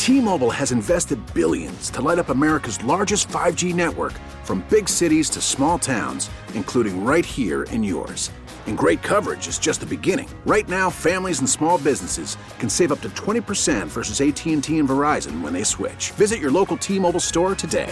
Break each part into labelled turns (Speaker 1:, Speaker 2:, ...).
Speaker 1: T-Mobile has invested billions to light up America's largest 5G network, from big cities to small towns, including right here in yours. And great coverage is just the beginning. Right now, families and small businesses can save up to 20% versus AT&T and Verizon when they switch. Visit your local T-Mobile store today.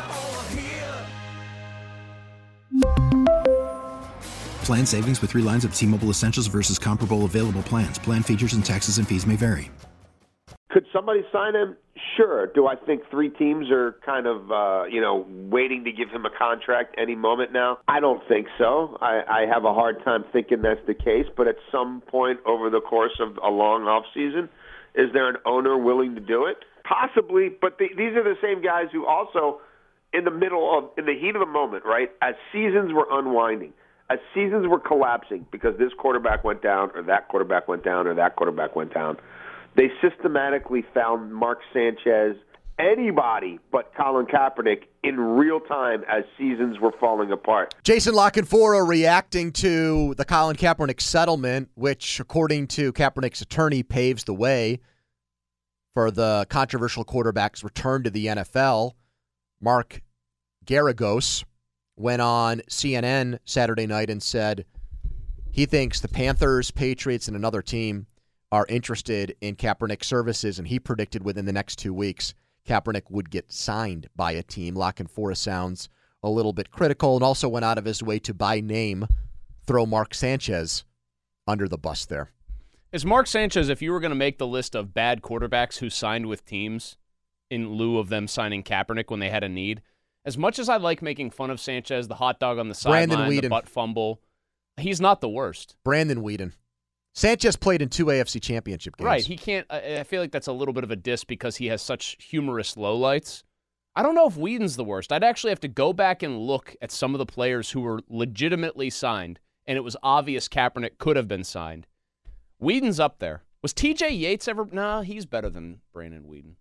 Speaker 2: Plan savings with 3 lines of T-Mobile Essentials versus comparable available plans. Plan features and taxes and fees may vary.
Speaker 3: Could somebody sign him? Sure. Do I think 3 teams are kind of, waiting to give him a contract any moment now? I don't think so. I have a hard time thinking that's the case, but at some point over the course of a long offseason, is there an owner willing to do it? Possibly, but these are the same guys who also, in the heat of the moment, right, as seasons were unwinding, as seasons were collapsing because this quarterback went down or that quarterback went down or that quarterback went down, they systematically found Mark Sanchez, anybody but Colin Kaepernick, in real time as seasons were falling apart.
Speaker 4: Jason La Canfora reacting to the Colin Kaepernick settlement, which, according to Kaepernick's attorney, paves the way for the controversial quarterback's return to the NFL. Mark Garagos went on CNN Saturday night and said he thinks the Panthers, Patriots, and another team are interested in Kaepernick's services, and he predicted within the next 2 weeks Kaepernick would get signed by a team. La Canfora sounds a little bit critical and also went out of his way to, by name, throw Mark Sanchez under the bus there.
Speaker 5: Is Mark Sanchez, if you were going to make the list of bad quarterbacks who signed with teams in lieu of them signing Kaepernick when they had a need, as much as I like making fun of Sanchez, the hot dog on the sideline, the butt fumble, he's not the worst.
Speaker 4: Brandon Weeden. Sanchez played in 2 AFC championship games.
Speaker 5: Right. He can't. I feel like that's a little bit of a diss because he has such humorous lowlights. I don't know if Whedon's the worst. I'd actually have to go back and look at some of the players who were legitimately signed, and it was obvious Kaepernick could have been signed. Whedon's up there. Was TJ Yates ever? Nah, he's better than Brandon Weeden.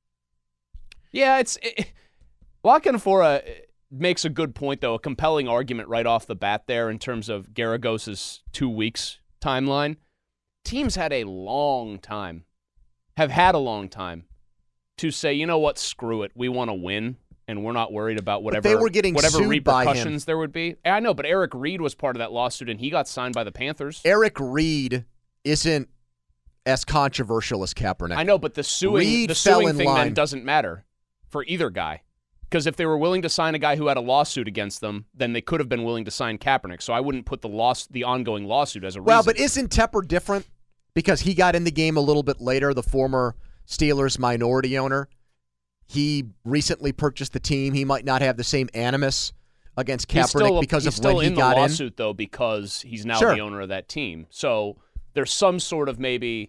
Speaker 5: Yeah, La Canfora makes a good point, though, a compelling argument right off the bat there in terms of Garagos' 2 weeks timeline. Teams have had a long time to say, you know what, screw it. We want to win, and we're not worried about whatever repercussions there would be. I know, but Eric Reed was part of that lawsuit, and he got signed by the Panthers.
Speaker 4: Eric Reed isn't as controversial as Kaepernick.
Speaker 5: I know, but the suing thing then doesn't matter for either guy. Because if they were willing to sign a guy who had a lawsuit against them, then they could have been willing to sign Kaepernick. So I wouldn't put the ongoing lawsuit as a reason.
Speaker 4: Well, but isn't Tepper different? Because he got in the game a little bit later, the former Steelers minority owner. He recently purchased the team. He might not have the same animus against Kaepernick because of when he got in. He's still in the lawsuit,
Speaker 5: though, because he's now the owner of that team. So there's some sort of maybe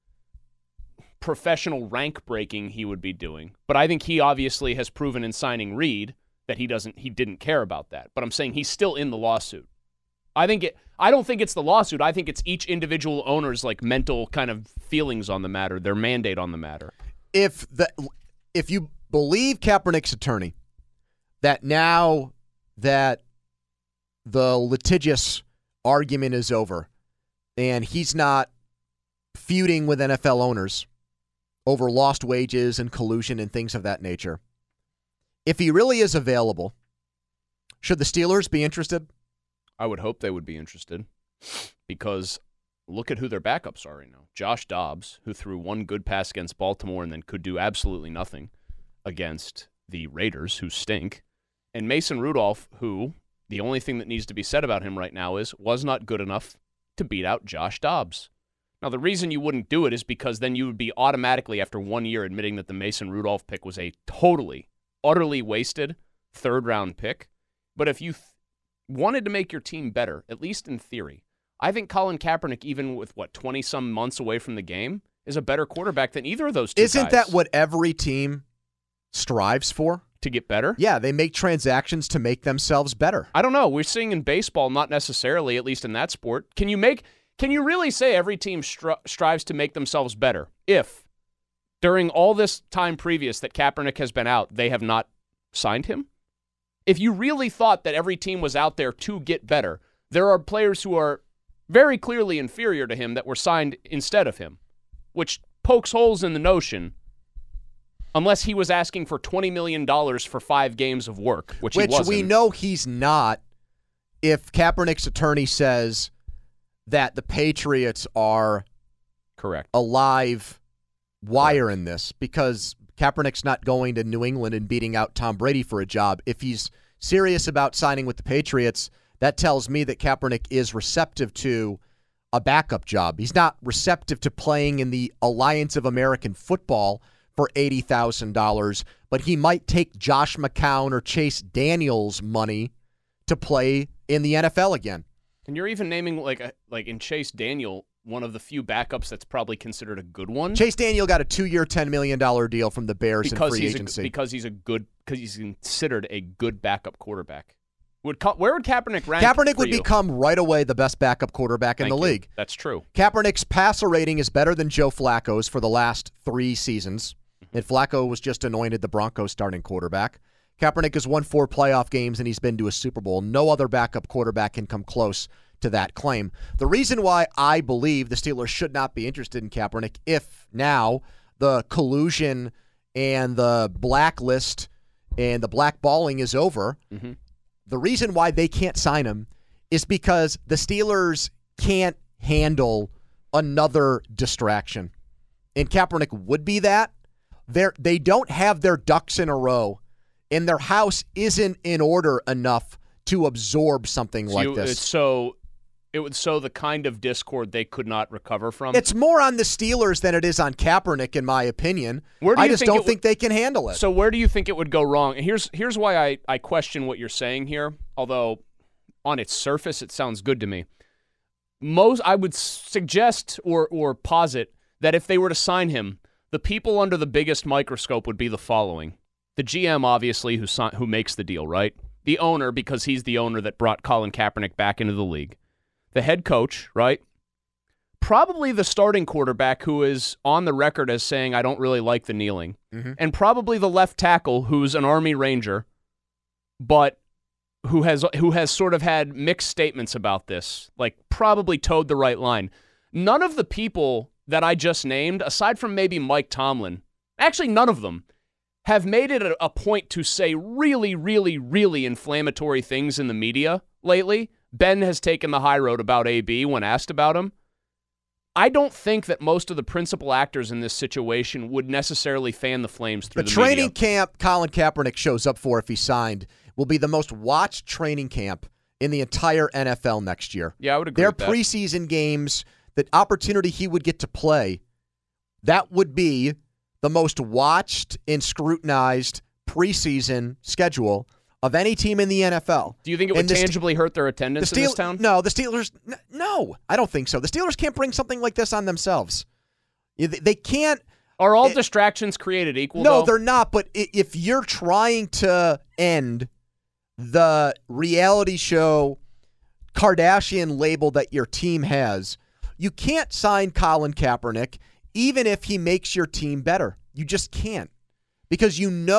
Speaker 5: professional rank breaking he would be doing. But I think he obviously has proven in signing Reed that he didn't care about that. But I'm saying he's still in the lawsuit. I don't think it's the lawsuit. I think it's each individual owner's mental kind of feelings on the matter, their mandate on the matter.
Speaker 4: If you believe Kaepernick's attorney, that now that the litigious argument is over and he's not feuding with NFL owners over lost wages and collusion and things of that nature, if he really is available, should the Steelers be interested?
Speaker 5: I would hope they would be interested because look at who their backups are right now. Josh Dobbs, who threw one good pass against Baltimore and then could do absolutely nothing against the Raiders, who stink. And Mason Rudolph, who the only thing that needs to be said about him right now is was not good enough to beat out Josh Dobbs. Now, the reason you wouldn't do it is because then you would be automatically, after 1 year, admitting that the Mason Rudolph pick was a totally, utterly wasted third-round pick. But if you wanted to make your team better, at least in theory, I think Colin Kaepernick, even with, 20-some months away from the game, is a better quarterback than either of those two guys.
Speaker 4: Isn't that what every team strives for?
Speaker 5: To get better?
Speaker 4: Yeah, they make transactions to make themselves better.
Speaker 5: I don't know. We're seeing in baseball, not necessarily, at least in that sport. Can you really say every team strives to make themselves better if, during all this time previous that Kaepernick has been out, they have not signed him? If you really thought that every team was out there to get better, there are players who are very clearly inferior to him that were signed instead of him, which pokes holes in the notion Unless he was asking for $20 million for 5 games of work, which he wasn't.
Speaker 4: We know he's not if Kaepernick's attorney says that the Patriots are
Speaker 5: correct
Speaker 4: a live wire in this, because Kaepernick's not going to New England and beating out Tom Brady for a job. If he's serious about signing with the Patriots, that tells me that Kaepernick is receptive to a backup job. He's not receptive to playing in the Alliance of American Football for $80,000, but he might take Josh McCown or Chase Daniels money to play in the NFL again.
Speaker 5: And you're even naming like in Chase Daniel, one of the few backups that's probably considered a good one.
Speaker 4: Chase Daniel got a 2-year, $10 million deal from the Bears in free agency.
Speaker 5: Because he's considered a good backup quarterback. Where would Kaepernick rank?
Speaker 4: Kaepernick would become right away the best backup quarterback in the league.
Speaker 5: That's true.
Speaker 4: Kaepernick's passer rating is better than Joe Flacco's for the last 3 seasons. And Flacco was just anointed the Broncos starting quarterback. Kaepernick has won 4 playoff games, and he's been to a Super Bowl. No other backup quarterback can come close to that claim. The reason why I believe the Steelers should not be interested in Kaepernick, if now the collusion and the blacklist and the blackballing is over, the reason why they can't sign him is because the Steelers can't handle another distraction. And Kaepernick would be that. They don't have their ducks in a row, and their house isn't in order enough to absorb something like this.
Speaker 5: It would sow the kind of discord they could not recover from.
Speaker 4: It's more on the Steelers than it is on Kaepernick, in my opinion. I just don't think they can handle it.
Speaker 5: So where do you think it would go wrong? And here's why I question what you're saying here, although on its surface it sounds good to me. I would suggest or posit that if they were to sign him, the people under the biggest microscope would be the following. The GM, obviously, who makes the deal, right? The owner, because he's the owner that brought Colin Kaepernick back into the league. The head coach, right? Probably the starting quarterback, who is on the record as saying, I don't really like the kneeling. And probably the left tackle, who's an Army Ranger, but who has sort of had mixed statements about this, like probably towed the right line. None of the people that I just named, aside from maybe Mike Tomlin, actually none of them, have made it a point to say really, really, really inflammatory things in the media lately. Ben has taken the high road about AB when asked about him. I don't think that most of the principal actors in this situation would necessarily fan the flames through the media.
Speaker 4: The training camp Colin Kaepernick shows up for if he signed will be the most watched training camp in the entire NFL next year.
Speaker 5: Yeah, I would agree
Speaker 4: Their
Speaker 5: with that.
Speaker 4: preseason games, the opportunity he would get to play, that would be the most watched and scrutinized preseason schedule of any team in the NFL.
Speaker 5: Do you think it would tangibly hurt their attendance in this town?
Speaker 4: No, the Steelers, no, I don't think so. The Steelers can't bring something like this on themselves. They can't.
Speaker 5: Are all distractions created equal,
Speaker 4: No,
Speaker 5: though?
Speaker 4: they're not, but if you're trying to end the reality show Kardashian label that your team has, you can't sign Colin Kaepernick even if he makes your team better. You just can't. Because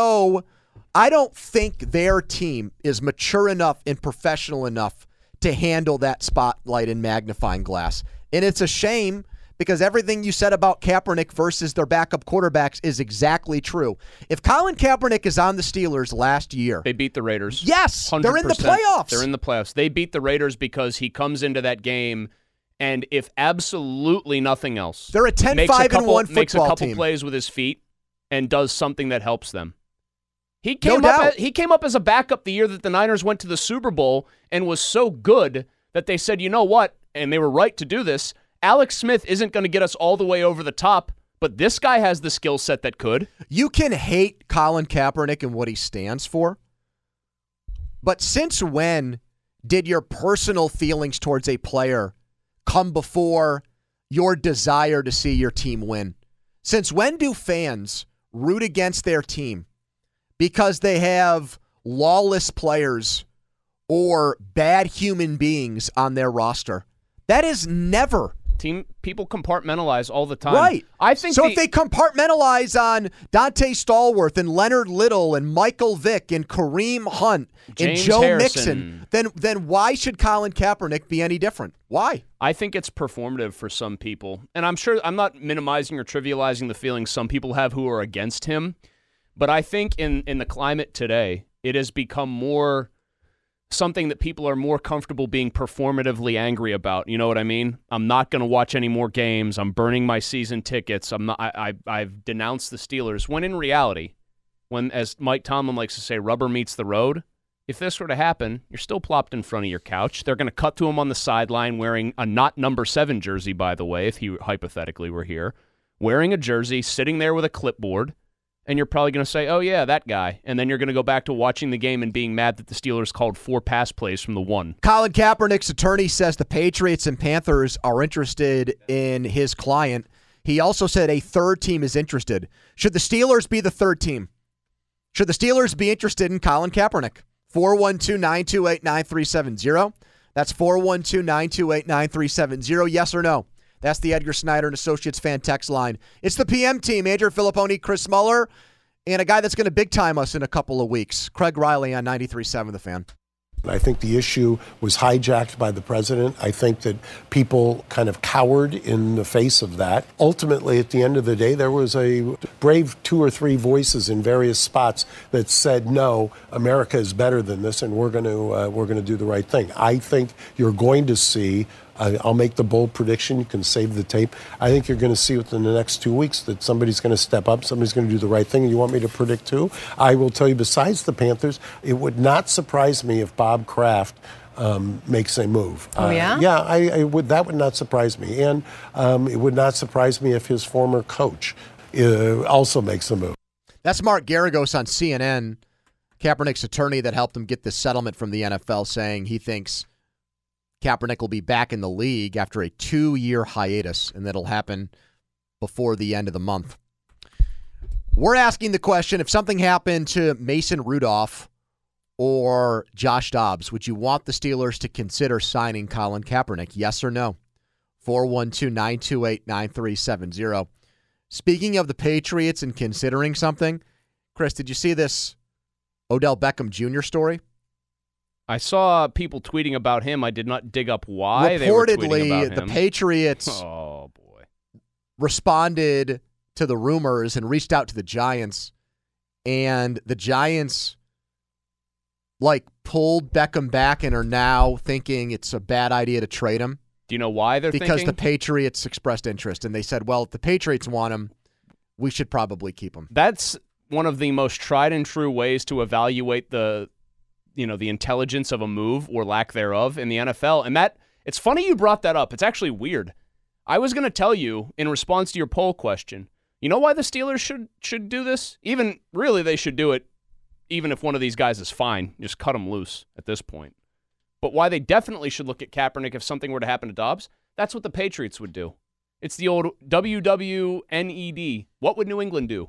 Speaker 4: I don't think their team is mature enough and professional enough to handle that spotlight and magnifying glass. And it's a shame because everything you said about Kaepernick versus their backup quarterbacks is exactly true. If Colin Kaepernick is on the Steelers last year,
Speaker 5: they beat the Raiders.
Speaker 4: Yes,
Speaker 5: 100%.
Speaker 4: they're in the playoffs.
Speaker 5: They're in the playoffs. They beat the Raiders because he comes into that game, and if absolutely nothing else,
Speaker 4: they're a 10-5-1 football team.
Speaker 5: Makes a couple plays with his feet and does something that helps them. He came up as a backup the year that the Niners went to the Super Bowl and was so good that they said, you know what, and they were right to do this, Alex Smith isn't going to get us all the way over the top, but this guy has the skill set that could.
Speaker 4: You can hate Colin Kaepernick and what he stands for, but since when did your personal feelings towards a player come before your desire to see your team win? Since when do fans root against their team because they have lawless players or bad human beings on their roster? That is never.
Speaker 5: People compartmentalize all the time.
Speaker 4: Right.
Speaker 5: I think
Speaker 4: so if they compartmentalize on Dante Stallworth and Leonard Little and Michael Vick and Kareem Hunt
Speaker 5: James
Speaker 4: and Joe
Speaker 5: Harrison.
Speaker 4: Mixon, then why should Colin Kaepernick be any different? Why?
Speaker 5: I think it's performative for some people. And I'm not minimizing or trivializing the feelings some people have who are against him. But I think in the climate today, it has become more something that people are more comfortable being performatively angry about. You know what I mean? I'm not going to watch any more games. I'm burning my season tickets. I've denounced the Steelers. When in reality, when, as Mike Tomlin likes to say, rubber meets the road, if this were to happen, you're still plopped in front of your couch. They're going to cut to him on the sideline wearing a not number 7 jersey, by the way, if he hypothetically were here, wearing a jersey, sitting there with a clipboard, and you're probably going to say, oh, yeah, that guy. And then you're going to go back to watching the game and being mad that the Steelers called 4 pass plays from the 1.
Speaker 4: Colin Kaepernick's attorney says the Patriots and Panthers are interested in his client. He also said a third team is interested. Should the Steelers be the third team? Should the Steelers be interested in Colin Kaepernick? 412-928-9370. That's 412-928-9370. Yes or no? That's the Edgar Snyder and Associates fan text line. It's the PM team. Andrew Filipponi, Chris Muller, and a guy that's going to big-time us in a couple of weeks. Craig Riley on 93.7 The Fan.
Speaker 6: I think the issue was hijacked by the president. I think that people kind of cowered in the face of that. Ultimately, at the end of the day, there was a brave 2 or 3 voices in various spots that said, no, America is better than this, and we're going to do the right thing. I think you're going to see, I'll make the bold prediction, you can save the tape. I think you're going to see within the next 2 weeks that somebody's going to step up, somebody's going to do the right thing. And you want me to predict who? I will tell you, besides the Panthers, it would not surprise me if Bob Kraft makes a move.
Speaker 7: Oh, yeah?
Speaker 6: Yeah, I would. That would not surprise me. And it would not surprise me if his former coach also makes a move.
Speaker 4: That's Mark Garagos on CNN, Kaepernick's attorney that helped him get this settlement from the NFL, saying he thinks Kaepernick will be back in the league after a 2-year hiatus, and that'll happen before the end of the month. We're asking the question, if something happened to Mason Rudolph or Josh Dobbs, would you want the Steelers to consider signing Colin Kaepernick? Yes or no? 412-928-9370. Speaking of the Patriots and considering something, Chris, did you see this Odell Beckham Jr. story?
Speaker 5: I saw people tweeting about him. I did not dig up why they were tweeting about him.
Speaker 4: Reportedly, the Patriots responded to the rumors and reached out to the Giants, and the Giants pulled Beckham back and are now thinking it's a bad idea to trade him.
Speaker 5: Do you know why they're thinking?
Speaker 4: Because the Patriots expressed interest, and they said, well, if the Patriots want him, we should probably keep him.
Speaker 5: That's one of the most tried and true ways to evaluate the intelligence of a move or lack thereof in the NFL. And it's funny you brought that up. It's actually weird. I was going to tell you in response to your poll question, you know why the Steelers should do this? Even really, they should do it even if one of these guys is fine. Just cut them loose at this point. But why they definitely should look at Kaepernick if something were to happen to Dobbs, that's what the Patriots would do. It's the old WWNED. What would New England do?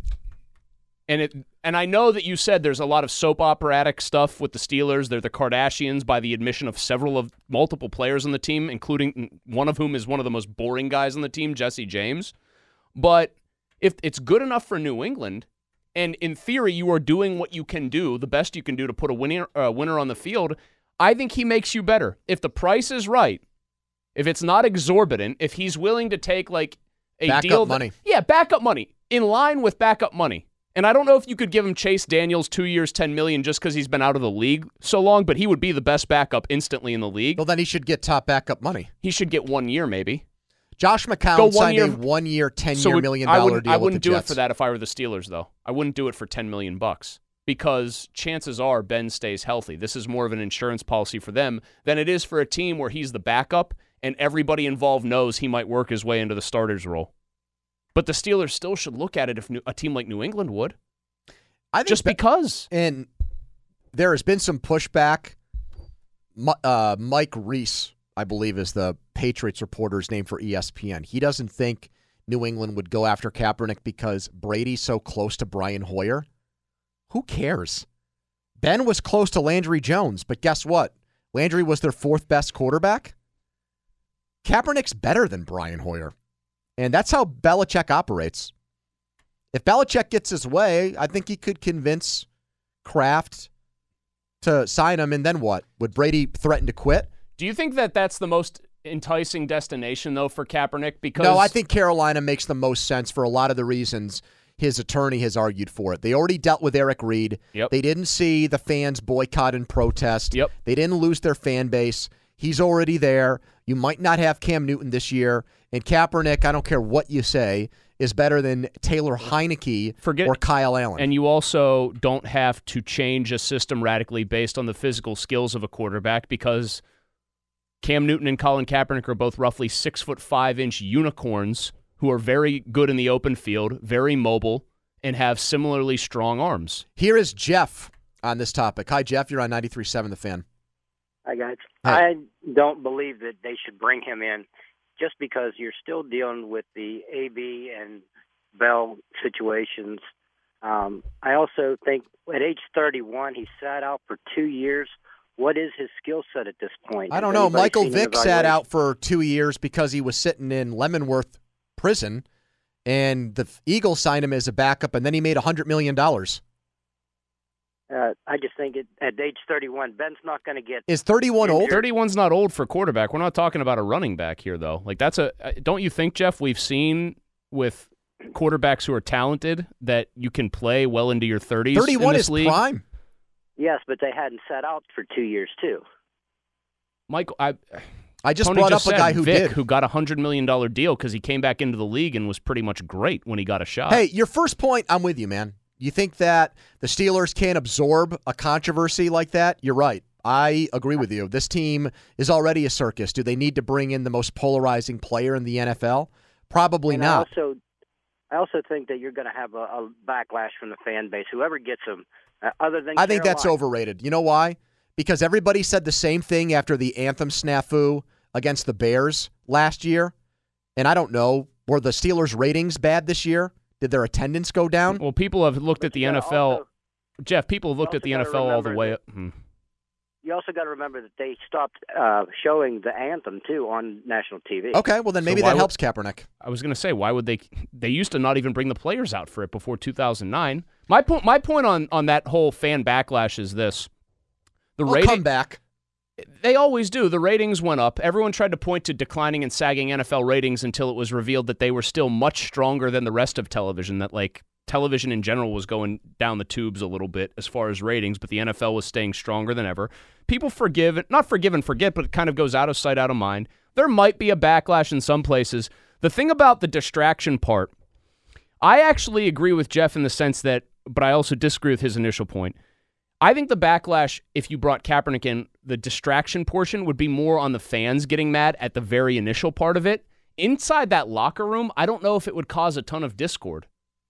Speaker 5: And I know that you said there's a lot of soap operatic stuff with the Steelers. They're the Kardashians by the admission of multiple players on the team, including one of whom is one of the most boring guys on the team, Jesse James. But if it's good enough for New England, and in theory you are doing what you can do, the best you can do to put a winner on the field, I think he makes you better. If the price is right, if it's not exorbitant, if he's willing to take a deal.
Speaker 4: Money.
Speaker 5: Yeah, backup money. In line with backup money. And I don't know if you could give him Chase Daniels 2 years, $10 million just because he's been out of the league so long, but he would be the best backup instantly in the league.
Speaker 4: Well, then he should get top backup money.
Speaker 5: He should get 1 year, maybe.
Speaker 4: Josh McCown signed a 1 year, $10 million deal with the Jets.
Speaker 5: I wouldn't do it for that if I were the Steelers, though. I wouldn't do it for $10 million because chances are Ben stays healthy. This is more of an insurance policy for them than it is for a team where he's the backup and everybody involved knows he might work his way into the starter's role. But the Steelers still should look at it if a team like New England would. I think because.
Speaker 4: And there has been some pushback. Mike Reese, I believe, is the Patriots reporter's name for ESPN. He doesn't think New England would go after Kaepernick because Brady's so close to Brian Hoyer. Who cares? Ben was close to Landry Jones, but guess what? Landry was their 4th best quarterback. Kaepernick's better than Brian Hoyer. And that's how Belichick operates. If Belichick gets his way, I think he could convince Kraft to sign him, and then what? Would Brady threaten to quit?
Speaker 5: Do you think that that's the most enticing destination, though, for Kaepernick? Because
Speaker 4: no, I think Carolina makes the most sense for a lot of the reasons. his attorney has argued for it. They already dealt with Eric Reed.
Speaker 5: Yep.
Speaker 4: They didn't see the fans boycott and protest.
Speaker 5: Yep.
Speaker 4: They didn't lose their fan base. He's already there. You might not have Cam Newton this year. And Kaepernick, I don't care what you say, is better than Taylor Heineke or Kyle Allen.
Speaker 5: And you also don't have to change a system radically based on the physical skills of a quarterback because Cam Newton and Colin Kaepernick are both roughly 6'5" unicorns who are very good in the open field, very mobile, and have similarly strong arms.
Speaker 4: Here is Jeff on this topic. Hi, Jeff. You're on 93.7 The Fan.
Speaker 7: Hi, guys.
Speaker 4: Hey.
Speaker 7: I don't believe that they should bring him in just because you're still dealing with the AB and Bell situations. I also think at age 31, he sat out for 2 years. What is his skill set at this point?
Speaker 4: I don't know. Michael Vick sat out for 2 years because he was sitting in Leavenworth prison, and the Eagles signed him as a backup, and then he made $100 million.
Speaker 7: I just think at age 31, Ben's not going to get.
Speaker 4: Is 31 old?
Speaker 5: 31's not old for quarterback. We're not talking about a running back here, though. Like don't you think, Jeff? We've seen with quarterbacks who are talented that you can play well into your 30s.
Speaker 4: 31
Speaker 5: in this
Speaker 4: is
Speaker 5: league.
Speaker 4: prime.
Speaker 7: Yes, but they hadn't sat out for 2 years too.
Speaker 5: Michael,
Speaker 4: I just
Speaker 5: Tony
Speaker 4: brought
Speaker 5: just
Speaker 4: up a
Speaker 5: said
Speaker 4: guy who
Speaker 5: Vick,
Speaker 4: did.
Speaker 5: who got a $100 million deal because he came back into the league and was pretty much great when he got a shot.
Speaker 4: Hey, your first point, I'm with you, man. You think that the Steelers can't absorb a controversy like that? You're right. I agree with you. This team is already a circus. Do they need to bring in the most polarizing player in the NFL? Probably
Speaker 7: and
Speaker 4: not.
Speaker 7: I also think that you're going to have a backlash from the fan base. Whoever gets him, other than
Speaker 4: I think that's
Speaker 7: Carolina.
Speaker 4: overrated. You know why? Because everybody said the same thing after the anthem snafu against the Bears last year. And I don't know, were the Steelers' ratings bad this year? Did their attendance go down?
Speaker 5: Well, people have looked at the NFL. Jeff, people have looked at the NFL all the way up.
Speaker 7: You also got to remember that they stopped showing the anthem, too, on national TV.
Speaker 4: Okay, well, then maybe that helps Kaepernick.
Speaker 5: I was going to say, why would they? They used to not even bring the players out for it before 2009. My point on that whole fan backlash is this.
Speaker 4: Come back.
Speaker 5: They always do. The ratings went up. Everyone tried to point to declining and sagging NFL ratings until it was revealed that they were still much stronger than the rest of television, that like television in general was going down the tubes a little bit as far as ratings, but the NFL was staying stronger than ever. People not forgive and forget, but it kind of goes out of sight, out of mind. There might be a backlash in some places. The thing about the distraction part, I actually agree with Jeff in the sense that, but I also disagree with his initial point. I think the backlash, if you brought Kaepernick in, the distraction portion would be more on the fans getting mad at the very initial part of it. Inside that locker room, I don't know if it would cause a ton of discord.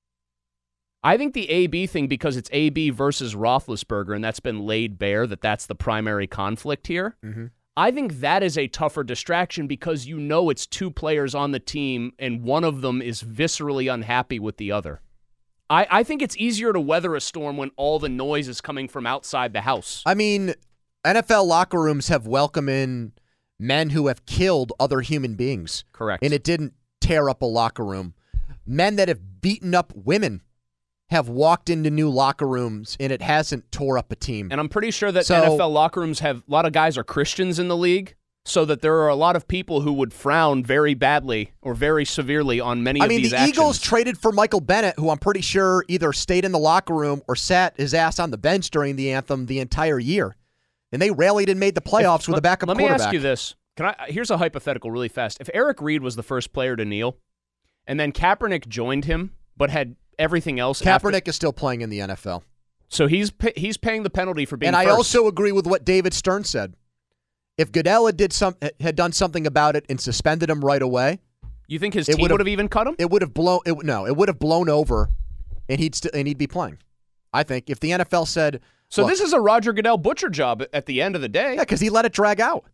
Speaker 5: I think the AB thing, because it's AB versus Roethlisberger, and that's been laid bare that that's the primary conflict here, I think that is a tougher distraction because you know it's two players on the team and one of them is viscerally unhappy with the other. I think it's easier to weather a storm when all the noise is coming from outside the house.
Speaker 4: I mean, NFL locker rooms have welcomed in men who have killed other human beings.
Speaker 5: Correct.
Speaker 4: And it didn't tear up a locker room. Men that have beaten up women have walked into new locker rooms, and it hasn't tore up a team.
Speaker 5: And I'm pretty sure that NFL locker rooms have a lot of guys are Christians in the league, so that there are a lot of people who would frown very badly or very severely on many of these actions.
Speaker 4: The Eagles traded for Michael Bennett, who I'm pretty sure either stayed in the locker room or sat his ass on the bench during the anthem the entire year. And they rallied and made the playoffs with a backup quarterback.
Speaker 5: Let me ask you this. Here's a hypothetical really fast. If Eric Reed was the first player to kneel, and then Kaepernick joined him, but had everything else
Speaker 4: Kaepernick is still playing in the NFL.
Speaker 5: So he's paying the penalty for being
Speaker 4: first.
Speaker 5: And
Speaker 4: I also agree with what David Stern said. If Goodell had done something about it and suspended him right away,
Speaker 5: you think his team would have even cut him?
Speaker 4: It would have blown. It would have blown over, and he'd be playing. I think if the NFL said,
Speaker 5: so this is a Roger Goodell butcher job at the end of the day.
Speaker 4: Yeah, because he let it drag out.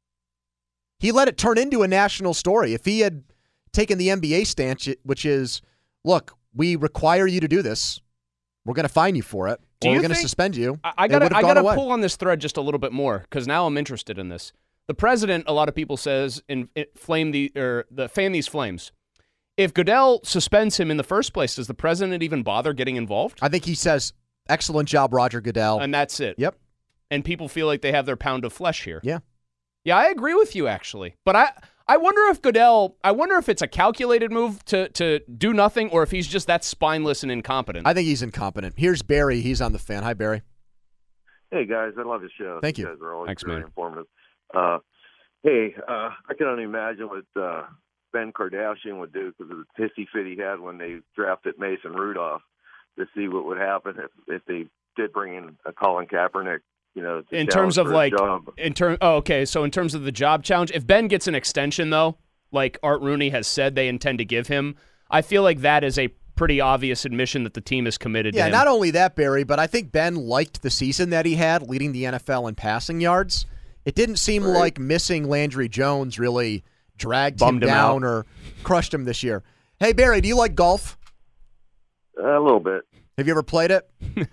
Speaker 4: He let it turn into a national story. If he had taken the NBA stance, which is, look, we require you to do this. We're going to fine you for it. Or we're going to suspend you.
Speaker 5: I got to pull on this thread just a little bit more because now I'm interested in this. The president, a lot of people says, fan these flames. If Goodell suspends him in the first place, does the president even bother getting involved?
Speaker 4: I think he says, "Excellent job, Roger Goodell,"
Speaker 5: and that's it.
Speaker 4: Yep.
Speaker 5: And people feel like they have their pound of flesh here.
Speaker 4: Yeah.
Speaker 5: Yeah, I agree with you actually, but I wonder if Goodell, it's a calculated move to do nothing, or if he's just that spineless and incompetent.
Speaker 4: I think he's incompetent. Here's Barry. He's on the Fan. Hi, Barry.
Speaker 8: Hey, guys. I love the show.
Speaker 4: Thank you.
Speaker 8: You guys are always
Speaker 5: Thanks,
Speaker 8: very
Speaker 5: man.
Speaker 8: informative. I can only imagine what Ben Kardashian would do because of the pissy fit he had when they drafted Mason Rudolph, to see what would happen if they did bring in a Colin Kaepernick.
Speaker 5: In terms of in terms of the job challenge, if Ben gets an extension, though, like Art Rooney has said they intend to give him, I feel like that is a pretty obvious admission that the team is committed to him.
Speaker 4: Yeah, not only that, Barry, but I think Ben liked the season that he had, leading the NFL in passing yards. It didn't seem like missing Landry Jones really dragged him down or crushed him this year. Hey, Barry, do you like golf?
Speaker 8: A little bit.
Speaker 4: Have you ever played it?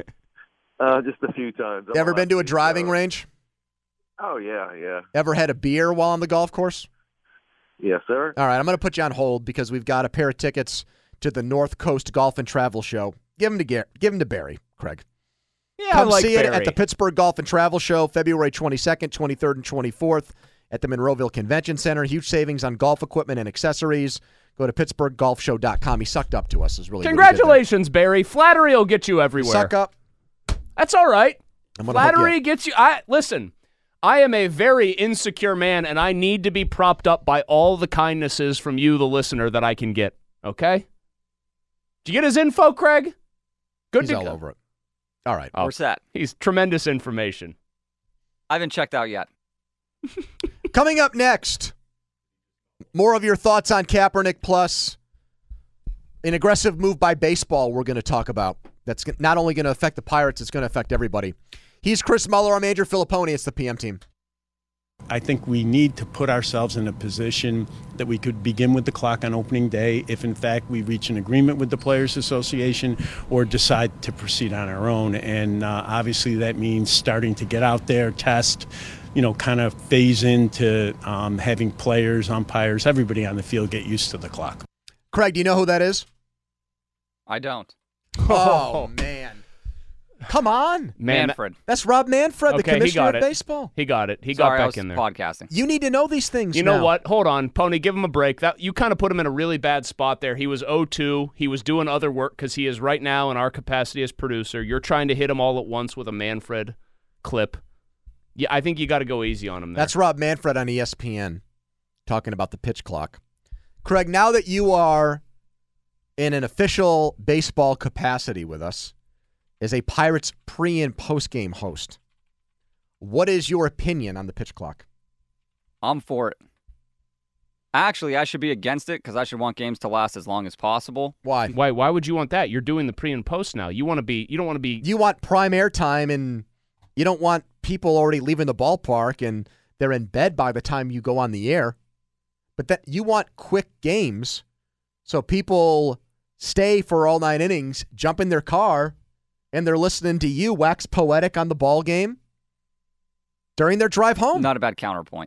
Speaker 8: Just a few times.
Speaker 4: You ever been to a driving range?
Speaker 8: Oh, yeah.
Speaker 4: Ever had a beer while on the golf course?
Speaker 8: Yes, sir.
Speaker 4: All right, I'm going to put you on hold because we've got a pair of tickets to the North Coast Golf and Travel Show. Give them to Barry, Craig.
Speaker 5: Yeah,
Speaker 4: Come
Speaker 5: I like
Speaker 4: see
Speaker 5: Barry.
Speaker 4: it at the Pittsburgh Golf and Travel Show, February 22nd, 23rd, and 24th at the Monroeville Convention Center. Huge savings on golf equipment and accessories. Go to PittsburghGolfShow.com. He sucked up to us. Is really
Speaker 5: Congratulations, Barry. Flattery will get you everywhere.
Speaker 4: Suck up.
Speaker 5: That's all right.
Speaker 4: Flattery
Speaker 5: gets you. Listen, I am a very insecure man, and I need to be propped up by all the kindnesses from you, the listener, that I can get. Okay? Did you get his info, Craig?
Speaker 4: He's all over it. All right.
Speaker 9: Where's that?
Speaker 5: He's tremendous information.
Speaker 9: I haven't checked out yet.
Speaker 4: Coming up next, more of your thoughts on Kaepernick, plus an aggressive move by baseball we're going to talk about. That's not only going to affect the Pirates, it's going to affect everybody. He's Chris Muller. I'm Andrew Filipponi. It's the PM team.
Speaker 10: I think we need to put ourselves in a position that we could begin with the clock on opening day if, in fact, we reach an agreement with the Players Association or decide to proceed on our own. And obviously that means starting to get out there, test, kind of phase into having players, umpires, everybody on the field get used to the clock.
Speaker 4: Craig, do you know who that is?
Speaker 9: I don't.
Speaker 4: Oh, man. Come on.
Speaker 9: Manfred.
Speaker 4: That's Rob Manfred, the commissioner of
Speaker 5: it.
Speaker 4: baseball.
Speaker 5: He got it. He
Speaker 9: Sorry,
Speaker 5: got back in there.
Speaker 9: Podcasting.
Speaker 4: You need to know these things.
Speaker 5: You know what? Hold on, Pony. Give him a break. You kind of put him in a really bad spot there. He was 0-2. He was doing other work because he is right now in our capacity as producer. You're trying to hit him all at once with a Manfred clip. Yeah, I think you got to go easy on him there.
Speaker 4: That's Rob Manfred on ESPN talking about the pitch clock. Craig, now that you are in an official baseball capacity with us, as a Pirates pre- and post-game host, what is your opinion on the pitch clock?
Speaker 9: I'm for it. Actually, I should be against it because I should want games to last as long as possible.
Speaker 4: Why?
Speaker 5: Why would you want that? You're doing the pre and post now. You don't want to be.
Speaker 4: You want prime air time, and you don't want people already leaving the ballpark and they're in bed by the time you go on the air. But that you want quick games, so people stay for all 9 innings, jump in their car, and they're listening to you wax poetic on the ball game during their drive home.
Speaker 9: Not a bad counterpoint.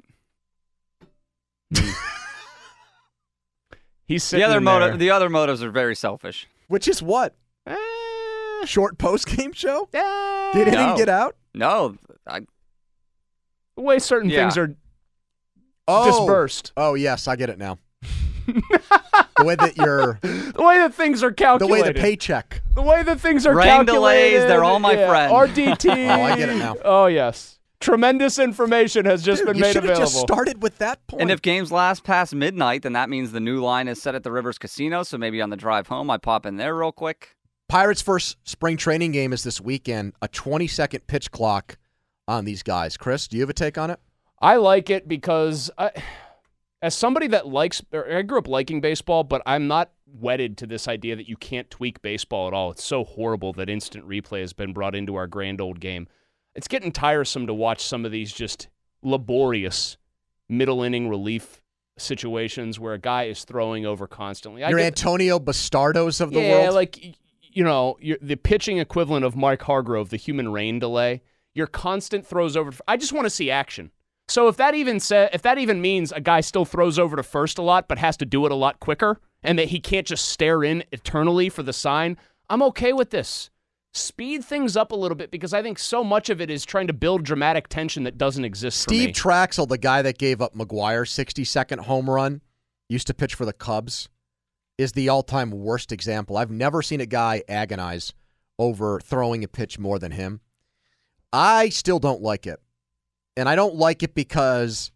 Speaker 5: He's sitting
Speaker 9: The other motives are very selfish.
Speaker 4: Which is what? Short post-game show? Did anything get out?
Speaker 9: No.
Speaker 5: The way certain things are dispersed.
Speaker 4: Oh, yes, I get it now. The way that
Speaker 5: things are calculated.
Speaker 4: The way the paycheck.
Speaker 5: The way that things are
Speaker 9: Rain
Speaker 5: calculated.
Speaker 9: delays, they're all my friend.
Speaker 5: RDT.
Speaker 4: Oh, I get it now.
Speaker 5: Oh, yes. Tremendous information has just been made available.
Speaker 4: You should have just started with that point.
Speaker 9: And if games last past midnight, then that means the new line is set at the Rivers Casino, so maybe on the drive home I pop in there real quick.
Speaker 4: Pirates' first spring training game is this weekend, a 20-second pitch clock on these guys. Chris, do you have a take on it?
Speaker 5: I like it because as somebody that I grew up liking baseball, but I'm not wedded to this idea that you can't tweak baseball at all. It's so horrible that instant replay has been brought into our grand old game. It's getting tiresome to watch some of these just laborious middle inning relief situations where a guy is throwing over constantly.
Speaker 4: You're Antonio Bastardos of the world?
Speaker 5: Yeah, like, you're the pitching equivalent of Mark Hargrove, the human rain delay. Your constant throws over. I just want to see action. So if that even means a guy still throws over to first a lot but has to do it a lot quicker and that he can't just stare in eternally for the sign, I'm okay with this. speed things up a little bit because I think so much of it is trying to build dramatic tension that doesn't exist for me.
Speaker 4: Steve Traxel, the guy that gave up McGuire's 60-second home run, used to pitch for the Cubs, is the all-time worst example. I've never seen a guy agonize over throwing a pitch more than him. I still don't like it. And I don't like it because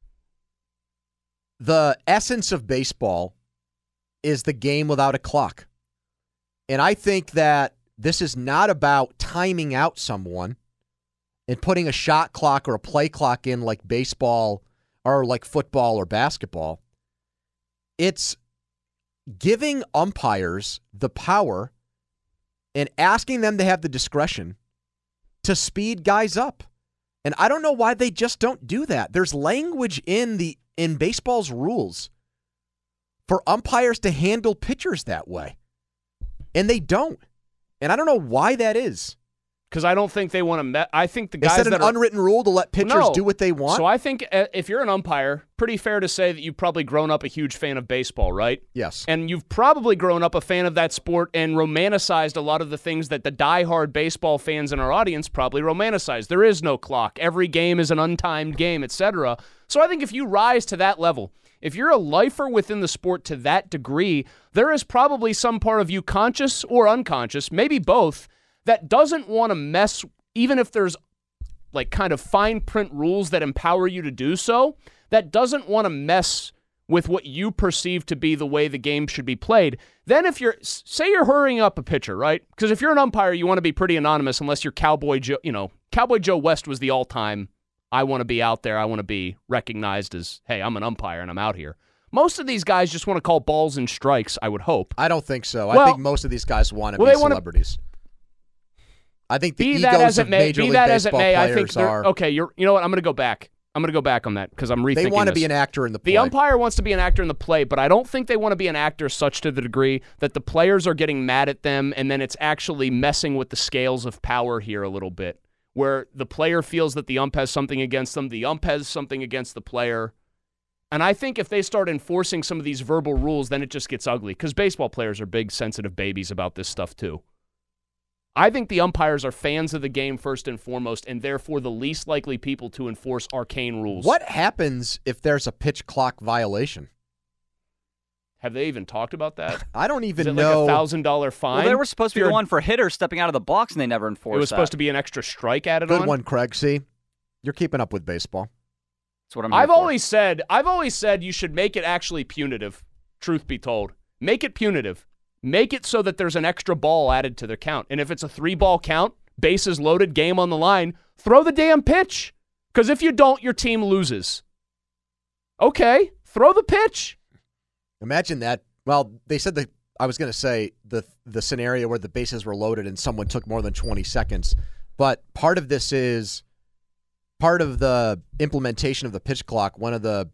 Speaker 4: the essence of baseball is the game without a clock. And I think that this is not about timing out someone and putting a shot clock or a play clock in like baseball or like football or basketball. It's giving umpires the power and asking them to have the discretion to speed guys up. And I don't know why they just don't do that. There's language in baseball's rules for umpires to handle pitchers that way. And they don't. And I don't know why that is.
Speaker 5: Because I don't think they want to. I think the guys
Speaker 4: is that an unwritten rule to let pitchers do what they want?
Speaker 5: So I think if you're an umpire, pretty fair to say that you've probably grown up a huge fan of baseball, right?
Speaker 4: Yes.
Speaker 5: And you've probably grown up a fan of that sport and romanticized a lot of the things that the diehard baseball fans in our audience probably romanticize. There is no clock. Every game is an untimed game, etc. So I think if you rise to that level, if you're a lifer within the sport to that degree, there is probably some part of you, conscious or unconscious, maybe both, that doesn't want to mess, even if there's like kind of fine print rules that empower you to do so, that doesn't want to mess with what you perceive to be the way the game should be played. Then if say you're hurrying up a pitcher, right? Because if you're an umpire, you want to be pretty anonymous unless you're Cowboy Joe, Cowboy Joe West was the all-time, I want to be out there, I want to be recognized as, hey, I'm an umpire and I'm out here. Most of these guys just want to call balls and strikes, I would hope.
Speaker 4: I don't think so. I think most of these guys want to be celebrities. I think the egos of Major League Baseball players are...
Speaker 5: Okay, you know what? I'm going to go back. I'm going to go back on that because I'm rethinking
Speaker 4: They want to
Speaker 5: this.
Speaker 4: be an actor in the play.
Speaker 5: The umpire wants to be an actor in the play, but I don't think they want to be an actor such to the degree that the players are getting mad at them and then it's actually messing with the scales of power here a little bit, where the player feels that the ump has something against them, the ump has something against the player. And I think if they start enforcing some of these verbal rules, then it just gets ugly because baseball players are big, sensitive babies about this stuff too. I think the umpires are fans of the game first and foremost, and therefore the least likely people to enforce arcane rules.
Speaker 4: What happens if there's a pitch clock violation?
Speaker 5: Have they even talked about that?
Speaker 4: I don't even
Speaker 5: Is it
Speaker 4: know.
Speaker 5: Like $1,000 fine?
Speaker 9: Well, they were supposed to be the one for hitters stepping out of the box, and they never enforced that.
Speaker 5: It was supposed to be an extra strike added on?
Speaker 4: Good one, Craig. See, you're keeping up with baseball.
Speaker 9: That's what I'm
Speaker 5: I've always said you should make it actually punitive, truth be told. Make it punitive. Make it so that there's an extra ball added to the count. And if it's a 3-ball count, bases loaded, game on the line, throw the damn pitch. Because if you don't, your team loses. Okay, throw the pitch.
Speaker 4: Imagine that. Well, they said that I was going to say the scenario where the bases were loaded and someone took more than 20 seconds. But part of this is part of the implementation of the pitch clock. One of the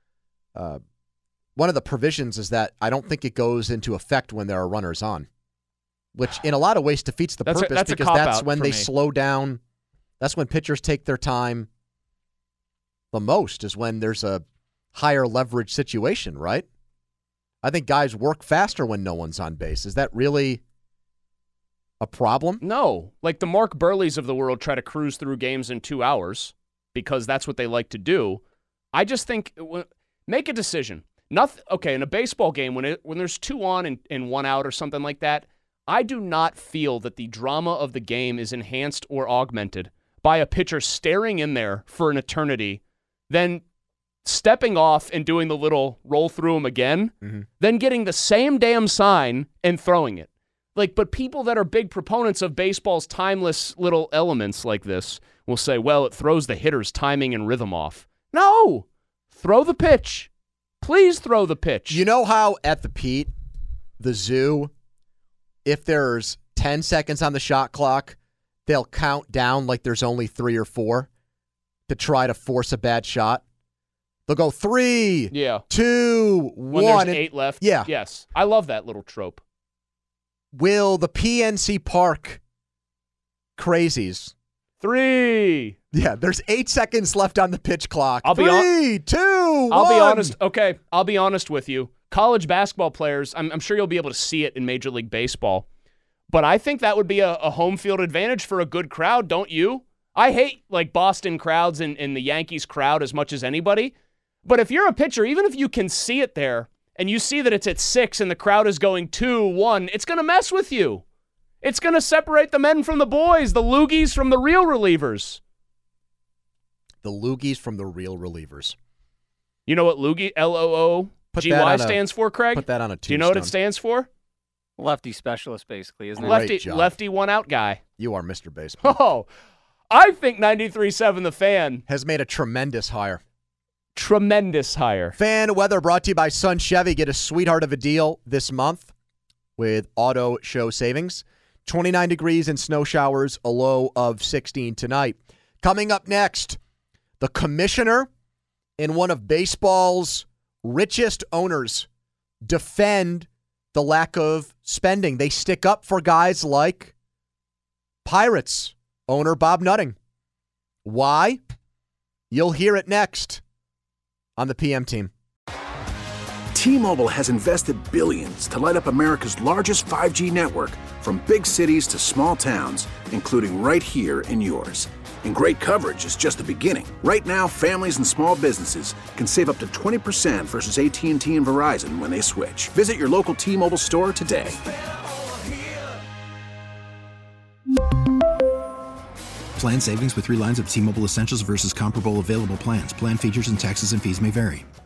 Speaker 4: provisions is that I don't think it goes into effect when there are runners on, which in a lot of ways defeats the purpose because that's when they slow down. That's when pitchers take their time the most, is when there's a higher leverage situation, right? I think guys work faster when no one's on base. Is that really a problem?
Speaker 5: No. Like the Mark Burleys of the world try to cruise through games in 2 hours because that's what they like to do. I just think make a decision. Okay, in a baseball game, when there's 2 on and 1 out or something like that, I do not feel that the drama of the game is enhanced or augmented by a pitcher staring in there for an eternity, then stepping off and doing the little roll through him again, then getting the same damn sign and throwing it. But people that are big proponents of baseball's timeless little elements like this will say, well, it throws the hitter's timing and rhythm off. No! Throw the pitch. Please throw the pitch.
Speaker 4: You know how at the Pete, the zoo, if there's 10 seconds on the shot clock, they'll count down like there's only 3 or 4 to try to force a bad shot? They'll go 3, 2, 1.
Speaker 5: When there's 8 left?
Speaker 4: Yeah.
Speaker 5: Yes. I love that little trope.
Speaker 4: Will the PNC Park crazies
Speaker 5: 3.
Speaker 4: Yeah, there's 8 seconds left on the pitch clock.
Speaker 5: I'll
Speaker 4: 3, 2, 1.
Speaker 5: I'll be honest. Okay, I'll be honest with you. College basketball players, I'm sure you'll be able to see it in Major League Baseball, But I think that would be a home field advantage for a good crowd, don't you? I hate like Boston crowds and the Yankees crowd as much as anybody. But if you're a pitcher, even if you can see it there and you see that it's at 6 and the crowd is going 2-1, it's going to mess with you. It's going to separate the men from the boys, the loogies from the real relievers.
Speaker 4: The loogies from the real relievers.
Speaker 5: You know what loogie, L-O-O-G-Y stands for, Craig?
Speaker 4: Put that on a tombstone.
Speaker 5: Do you know what it stands for?
Speaker 9: Lefty specialist, basically, isn't it?
Speaker 5: Lefty one-out guy.
Speaker 4: You are Mr. Baseball.
Speaker 5: Oh, I think 93.7 The Fan
Speaker 4: has made a tremendous hire.
Speaker 5: Tremendous hire.
Speaker 4: Fan weather brought to you by Sun Chevy. Get a sweetheart of a deal this month with auto show savings. 29 degrees and snow showers, a low of 16 tonight. Coming up next, the commissioner and one of baseball's richest owners defend the lack of spending. They stick up for guys like Pirates owner Bob Nutting. Why? You'll hear it next on the PM Team.
Speaker 1: T-Mobile has invested billions to light up America's largest 5G network, from big cities to small towns, including right here in yours. And great coverage is just the beginning. Right now, families and small businesses can save up to 20% versus AT&T and Verizon when they switch. Visit your local T-Mobile store today.
Speaker 2: Plan savings with 3 lines of T-Mobile Essentials versus comparable available plans. Plan features and taxes and fees may vary.